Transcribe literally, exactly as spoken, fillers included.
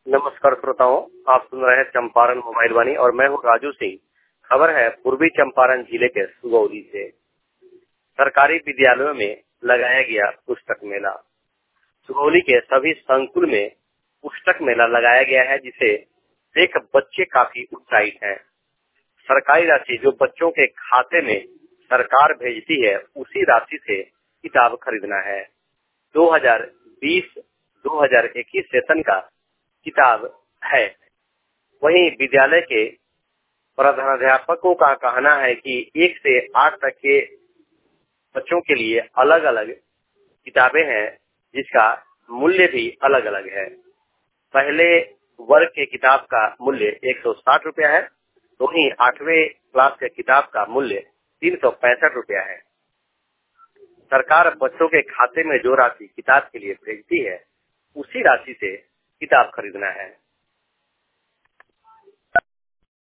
नमस्कार श्रोताओं, आप सुन रहे हैं चंपारण मोबाइल वाणी और मैं हूं राजू सिंह। खबर है पूर्वी चंपारण जिले के सुगौली से। सरकारी विद्यालयों में लगाया गया पुस्तक मेला। सुगौली के सभी संकुल में पुस्तक मेला लगाया गया है, जिसे देख बच्चे काफी उत्साहित हैं। सरकारी राशि जो बच्चों के खाते में सरकार भेजती है, उसी राशि से किताब खरीदना है। दो हज़ार बीस दो हज़ार इक्कीस सेशन का किताब है। वहीं विद्यालय के प्रधानाध्यापकों का कहना है कि एक से आठ तक के बच्चों के लिए अलग अलग किताबें हैं, जिसका मूल्य भी अलग अलग है। पहले वर्ग के किताब का मूल्य एक सौ साठ रुपया है, वहीं आठवें क्लास के किताब का मूल्य तीन सौ पैंसठ रुपया है। सरकार बच्चों के खाते में जो राशि किताब के लिए भेजती है, उसी राशि से किताब खरीदना है।